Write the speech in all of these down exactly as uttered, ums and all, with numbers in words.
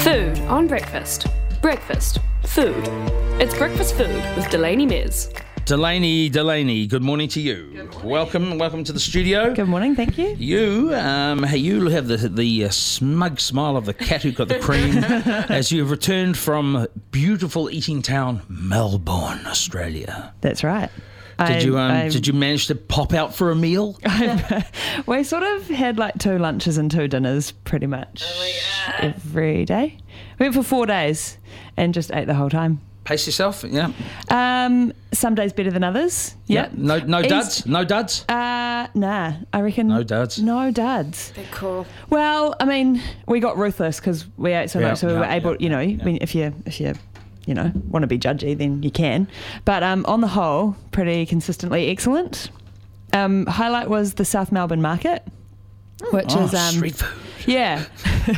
Food on breakfast. Breakfast. Food. It's Breakfast Food with Delaney Miz. Delaney, Delaney, good morning to you. Welcome, welcome to the studio. Good morning, thank you. You, um, you have the the uh, smug smile of the cat who got the cream as you have returned from beautiful eating town Melbourne, Australia. That's right. Did I, you um, I, did you manage to pop out for a meal? we sort of had like two lunches and two dinners pretty much oh every day. We went for four days and just ate the whole time. Pace yourself, yeah. Um, some days better than others. Yep. Yeah. No, no East, duds, no duds. Uh, nah, I reckon no duds. No duds. They're cool. Well, I mean, we got ruthless because we ate so yeah, much, so we yeah, were able. yeah, you know, yeah. I mean, if you if you you know want to be judgy, then you can. But um, on the whole, pretty consistently excellent. Um, highlight was the South Melbourne Market, which oh, is um, street food. Yeah,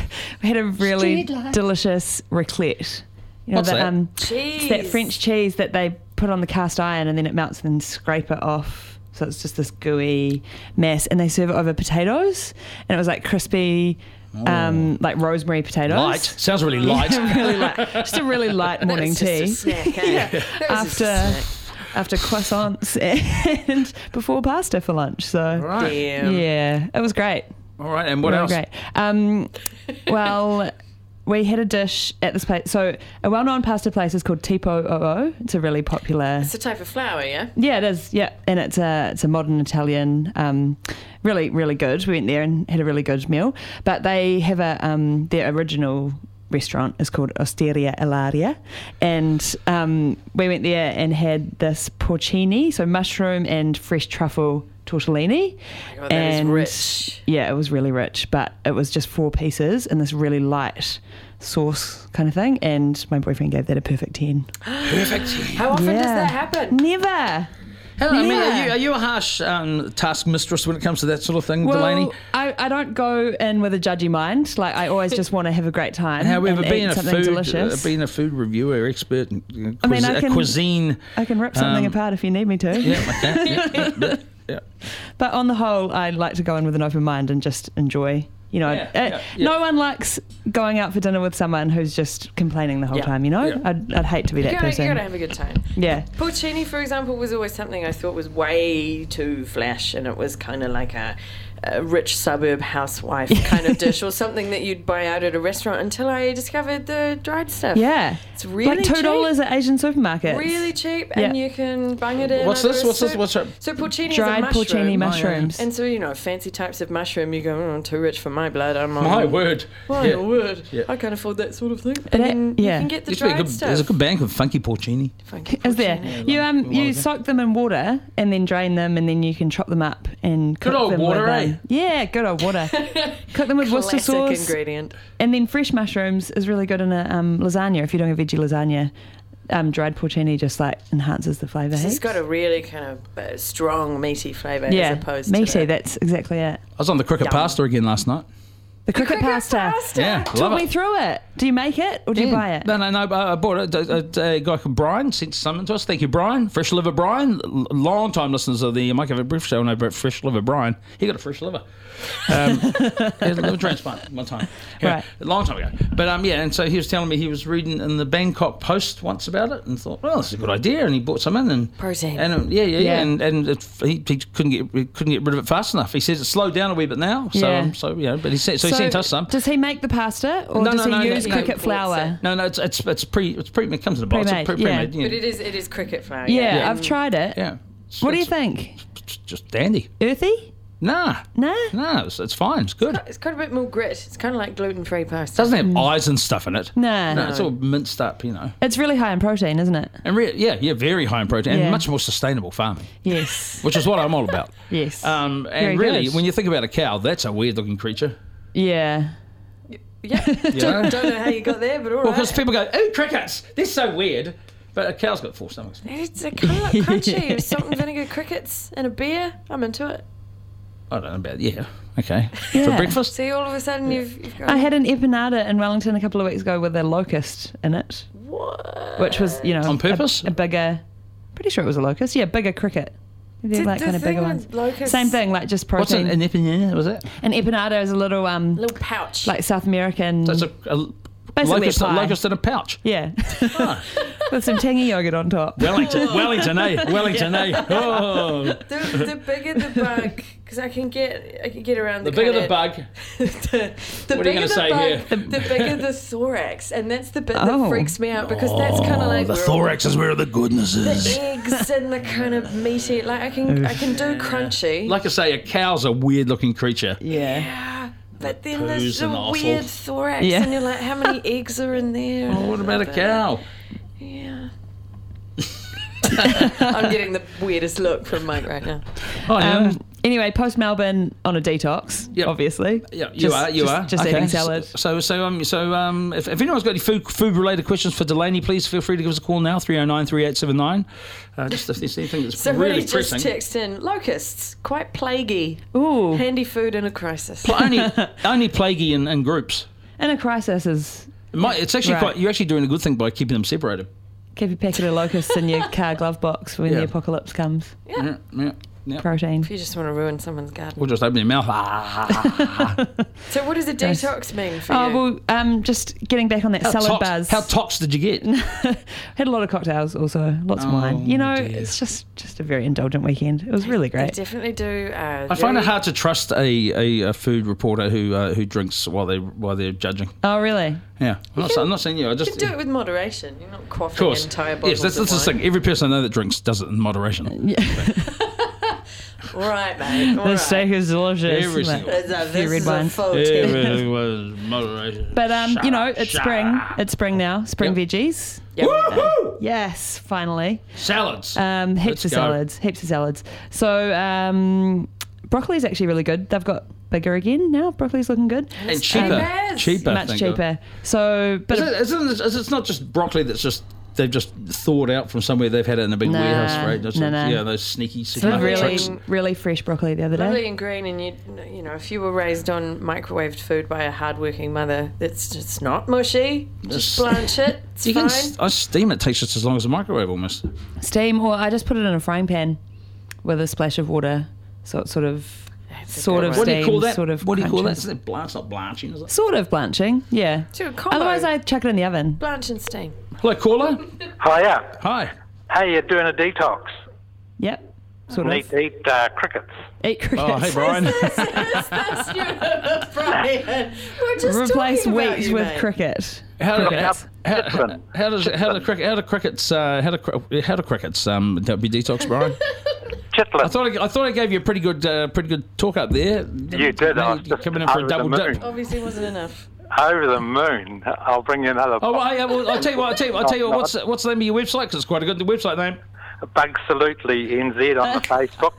we had a really delicious raclette. You know, What's the, that? Um, cheese. It's that French cheese that they put on the cast iron and then it melts and then scrape it off. So it's just this gooey mess. And they serve it over potatoes. And it was like crispy, um, oh. like rosemary potatoes. Light. Sounds really light. Yeah, really light. Just a really light morning That was tea. just a snack, eh? Yeah. After, after croissants and before pasta for lunch. So Right. Damn. yeah, it was great. All right, and what really else? Great. Um, well... We had a dish at this place. So a well-known pasta place is called Tipo O O. It's a really popular... It's a type of flour, yeah? Yeah, it is. Yeah, and it's a it's a modern Italian. Um, really, really good. We went there and had a really good meal. But they have a um, their original restaurant is called Osteria Ilaria, and um, we went there and had this porcini, so mushroom and fresh truffle tortellini. Oh my God, that and is rich. Yeah, it was really rich, but it was just four pieces in this really light sauce kind of thing, and my boyfriend gave that a perfect ten. Perfect. How often Yeah. does that happen? Never. Hello, I mean, Yeah. are you, are you a harsh um, task mistress when it comes to that sort of thing, Well, Delaney? I, I don't go in with a judgy mind. Like, I always just want to have a great time. However, and being eat a something food, delicious. uh, being a food reviewer, expert, in uh, I mean, cuis- I can- cuisine. I can rip something um, apart if you need me to. Yeah, okay. yeah, yeah, yeah, yeah. But on the whole, I like to go in with an open mind and just enjoy. You know, Yeah, uh, yeah, yeah. no one likes going out for dinner with someone who's just complaining the whole Yeah. time. You know, Yeah. I'd, I'd hate to be You that gotta, person. you gotta have a good time. Yeah. Porcini, for example, was always something I thought was way too flash, and it was kind of like a, a rich suburb housewife kind of dish, or something that you'd buy out at a restaurant, until I discovered the dried stuff. Yeah. It's really like two dollars cheap. at Asian supermarkets. Really cheap, Yeah. and you can bung it in. What's over this? a What's this? soup. What's that? So porcini Dried is a mushroom. porcini mushrooms. And so, you know, fancy types of mushroom, you go, oh, too rich for my blood. I'm on My word. My Yeah. word. Yeah. I can't afford that sort of thing. But And it- then yeah. you can get the Used to be a dried good, stuff. there's a good bank of funky porcini. Funky Is there? porcini. You um While you ago. soak them in water and then drain them, and then you can chop them up and cook Good old them water, with, eh? um, yeah, good old water. Cook them with Worcester Classic sauce, ingredient. and then fresh mushrooms is really good in a um, lasagna. If you're doing a veggie lasagna, um, dried porcini just like enhances the flavour. It's heaps. got a really kind of uh, strong meaty flavour, yeah, as opposed meaty. to the, That's exactly it. I was on the cricket Yum. pasta again last night. The cricket, cricket pasta. pasta. Yeah, Talk love me it. through it. Do you make it or do you Yeah. buy it? No, no, no. I I bought it. A, a, a guy called Brian sent some to us. Thank you, Brian. Fresh liver Brian. L- Long time listeners of the Mike Have a Brief show know about fresh liver Brian. He got a fresh liver. Um, he had a liver transplant one time. Yeah, Right. a long time ago. But um, yeah, and so he was telling me he was reading in the Bangkok Post once about it and thought, well, this is a good idea. And he bought some in and Protein. And um, yeah, yeah, yeah, Yeah. and and it, he, he couldn't get he couldn't get rid of it fast enough. He says it slowed down a wee bit now. So Yeah. um, so you know, but he sent so, he sent us some. Does he make the pasta or No, does no, he no, no, use no. cricket Imports flour? No, no, it's it's it's pre it's pre it comes in a box. Pre-made, It's pre, yeah. pre-made. Yeah. But it is it is cricket flour. Yeah, Yeah, I've tried it. Yeah. It's- What do you it's- think? It's just dandy. Earthy? Nah, Nah. no, it's, it's fine. It's good. It's got a bit more grit. It's kind of like gluten-free pasta. It doesn't have eyes and stuff in it. Nah. No, it's all minced up, you know. It's really high in protein, isn't it? And re- yeah, yeah, very high in protein Yeah. and much more sustainable farming, Yes. which is what I'm all about. Yes. Um, Very and really, good. when you think about a cow, that's a weird-looking creature. Yeah. Yeah. You don't, know? don't know how you got there, but all Well, right. because people go, "Oh, crickets! They're so weird," but a cow's got four stomachs. It's a kind of like crunchy with salt and vinegar crickets and a beer. I'm into it. I don't know about yeah. Okay, Yeah. for breakfast. See, all of a sudden you've, you've got I had an empanada in Wellington a couple of weeks ago with a locust in it, what? which was, you know, On purpose? A, a bigger, pretty sure it was a locust. Yeah, bigger cricket. They're The- like the kind of thing bigger with ones. locusts- Same thing, like just What's an, protein. an empanada? Was it? An empanada is a little, um, little pouch. like South American. So it's a, a Basically locust, a pie. locust in a pouch. Yeah. Ah, With some tangy yogurt on top. Wellington, Wellington, eh? Wellington, eh? Oh. The, the bigger the bug, because I can get I can get around The the, bigger kinda, the bug. the, the What are you bigger gonna the say bug, here? The, the bigger the thorax, and that's the bit Oh. that freaks me out because that's kind of like the where thorax is where the goodness the is. eggs and the kind of meaty. Like I can I can do crunchy. Like I say, a cow's a weird looking creature. Yeah. yeah, but then Poos there's the and offal. weird thorax, Yeah. and you're like, how many eggs are in there? Oh, what about a cow? Yeah. I'm getting the weirdest look from Mike right now. Oh, yeah. Um, anyway, post Melbourne on a detox, Yep. obviously. Yeah, you Just- are. You just- are. Just Okay. eating salad. So, so, um, so, um, if, if anyone's got any food, food-related questions for Delaney, please feel free to give us a call now, three oh nine, three eight seven nine. Uh, just if there's anything that's Somebody really just pressing. texted in locusts, quite plaguey. Ooh. Handy food in a crisis. But only, only plaguey in, in groups. And a crisis is It might, it's actually Right. quite. You're actually doing a good thing by keeping them separated. keep a packet of locusts in your car glove box when Yeah. the apocalypse comes. Yeah. Yeah, yeah, yeah. Protein. If you just want to ruin someone's garden. Or just open your mouth. Ah. So what does a Nice. detox mean for Oh, you? well, um, just getting back on that How salad tox, buzz. how tox did you get? Had a lot of cocktails also, lots of Oh, wine. You know, dear. it's just just a very indulgent weekend. It was really I great. definitely do. Uh, I find it very- hard to trust a, a, a food reporter who uh, who drinks while they while they're judging. Oh, really? Yeah, I'm not, I'm not saying you. I You just can do it with moderation. You're not of quaffing course. entire bottles Yes, that's, of that's the wine. thing. Every person I know that drinks does it in moderation. Right, mate. All The right. steak is delicious. Every But- single- It's a, Few this red is a wine. full ten. Everything was moderation. But um, you know, Shut it's up, spring. shut up. It's spring now. Spring Yep. veggies. Yep. Woohoo! Yes, finally. Salads. Um, heaps Let's of go. salads. Heaps of salads. So um, broccoli is actually really good. They've got bigger again now. Broccoli's looking good. and cheaper, as. cheaper, Much thank God. cheaper. So, but Is it, isn't it, is it's not just broccoli that's just they've just thawed out from somewhere. They've had it in a big Nah, warehouse, right? That's no, a- no. Yeah, those sneaky, Sort sneaky of really, tricks. really fresh broccoli the other Lovely day. and green, and you, you know, if you were raised on microwaved food by a hardworking mother, it's it's not mushy. Just Just- blanch it. It's You fine. can s- I steam it. Takes just as long as a microwave almost. Steam, or I just put it in a frying pan with a splash of water, so it's sort of, That's a sort good of one. What do you call steam, that? sort of what do you call that? crunches. Is it blanch? Not blanching, is it? Sort of blanching, yeah. So a combo. Otherwise, I chuck it in the oven. blanch and steam. Hello, caller. Hiya. Hi. Hey, you're doing a detox. Yep, sort Need of. to eat uh, crickets. Eat crickets. Oh, hey, Brian. That's you, Brian. We're just Replace talking about wheat you, with mate. cricket. How, Crickets. how, how, how does how do cricket how do crickets uh, how do cri- how do crickets um that be detox, Brian? Chitlin. I thought I, I thought I gave you a pretty good uh, pretty good talk up there. You did. I was You're just coming in for a over the double moon. dip. Obviously, wasn't enough. Over the moon. I'll bring you another. Oh, well, yeah, well, I'll tell you what. I'll tell you. I'll tell you what. What's what's the name of your website? Because it's quite a good website name Bugsalutely N Z on the Facebook.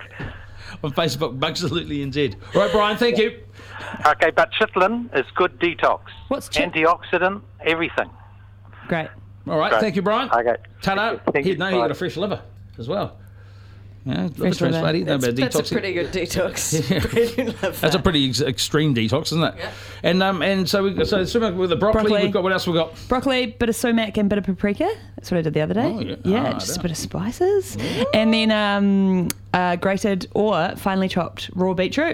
on Facebook. Bugsalutely N Z. All right, Brian. Thank you. Okay, but chitlin is good detox. What's chit- Antioxidant, everything. Great. All right. Great. Thank you, Brian. Okay. Ta-da. Thank He, you. no, you Bye. got a fresh liver as well. Yeah, liver Fresh liver. transplant. No, That's, about that's a detoxing. pretty good detox. Really love That's a that. pretty ex- extreme detox, isn't it? Yeah. And um and so we so swimming with the broccoli, Broccoli. We've got what else we got? Broccoli, bit of sumac and bit of paprika. That's what I did the other day. Oh, yeah. Ah, just yeah. a bit of spices. And then um, uh, grated or finely chopped raw beetroot.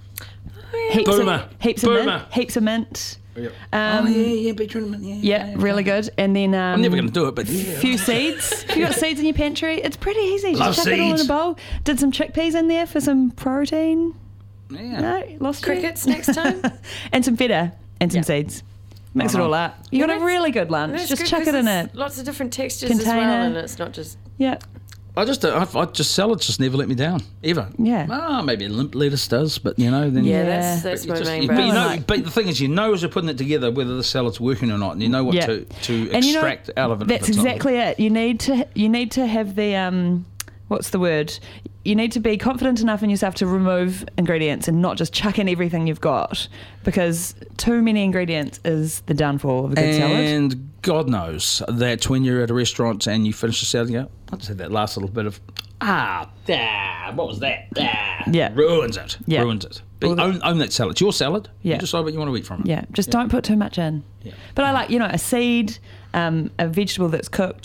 Heaps Boomer. Of, heaps Boomer. of mint. Heaps of mint. Yep. Um, oh yeah, yeah, beetroot. Yeah, Yeah, really good. And then um, I'm never going to do it, but yeah. few seeds. If you got seeds in your pantry, it's pretty easy. Love Just chuck it all in seeds. a bowl. Did some chickpeas in there for some protein. Yeah. No, lost you. Crickets next time. And some feta and some Yeah. seeds. Mix Oh, it no. all up. You Well, got a that's- really good lunch. That's Just good chuck 'cause it in there's a lots of different textures as container. well, and it's not just. yeah. I just uh, I, I just salads just never let me down ever. Yeah. Ah, maybe limp lettuce does, but you know then. Yeah, Yeah. that's that's But my you just- main you- but, you brand. know, Right. but the thing is, you know as you're putting it together whether the salad's working or not, and you know what Yeah. to, to And you know, extract out of it. if That's it's not. exactly it. You need to you need to have the um what's the word? You need to be confident enough in yourself to remove ingredients and not just chuck in everything you've got, because too many ingredients is the downfall of a good salad. And God knows that when you're at a restaurant and you finish the salad, you go, I just had that last little bit of, ah, ah what was that? Ah, Yeah. Ruins it. Yeah. Ruins it. But Well, the- own, own that salad. It's your salad. Yeah. You decide what you want to eat from it. Yeah, just don't put too much in. Yeah. But I like, you know, a seed, um, a vegetable that's cooked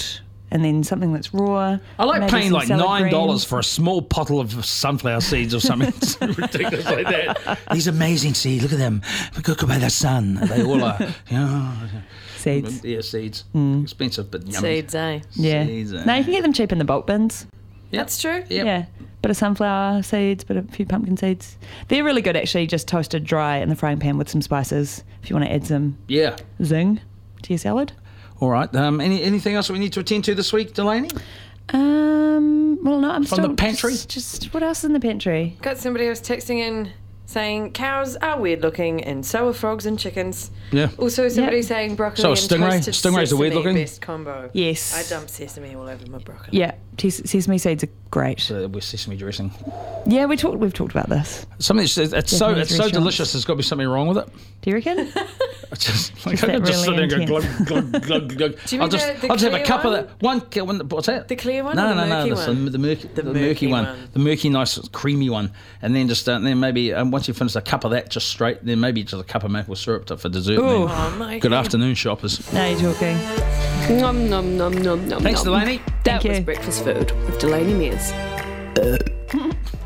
and then something that's raw. I like maybe paying some like salad nine dollars greens. for a small bottle of sunflower seeds or something ridiculous like that. These amazing seeds, look at them. We cook by the sun. They all are, you know. Seeds. Yeah, seeds. Mm. Expensive, but yummy. Seeds, eh? Yeah. Seeds, eh? No, you can get them cheap in the bulk bins. Yep. That's true. Yep. Yeah. Bit of sunflower seeds, bit of a few pumpkin seeds. They're really good actually, just toasted dry in the frying pan with some spices if you want to add some Yeah. zing to your salad. All right. Um, any anything else that we need to attend to this week, Delaney? Um, well, no, I'm From still the pantry? Just, just what else is in the pantry? Got somebody else texting in saying cows are weird looking and so are frogs and chickens. Yeah. Also, somebody Yeah. saying broccoli So a and stingray? toasted Stingrays are weird sesame looking? best combo. Yes. I dump sesame all over my broccoli. Yeah, tes- sesame seeds are great. So with sesame dressing. Yeah, we talked. We've talked about this. Something. It's, it's so Japanese it's so restaurants. delicious. There's got to be something wrong with it. Do you reckon? It's just like Just I can that just sit really there and go intense. glug glug glug glug. Do you I'll mean just the- the I'll just have a clear cup one? of that one. ca- one what's that? The clear one No, or the no, no. murky The, one? the murky, the, The murky, murky one. one. The murky, nice, creamy one. And then just uh, then maybe um, once you finish a cup of that, just straight. Then maybe just a cup of maple syrup to, for dessert. and Ooh. then Oh my good God. afternoon, shoppers. Now you're talking. Nom nom nom nom nom. Thanks, nom. Delaney. That Thank was you. breakfast food with Delaney Mears.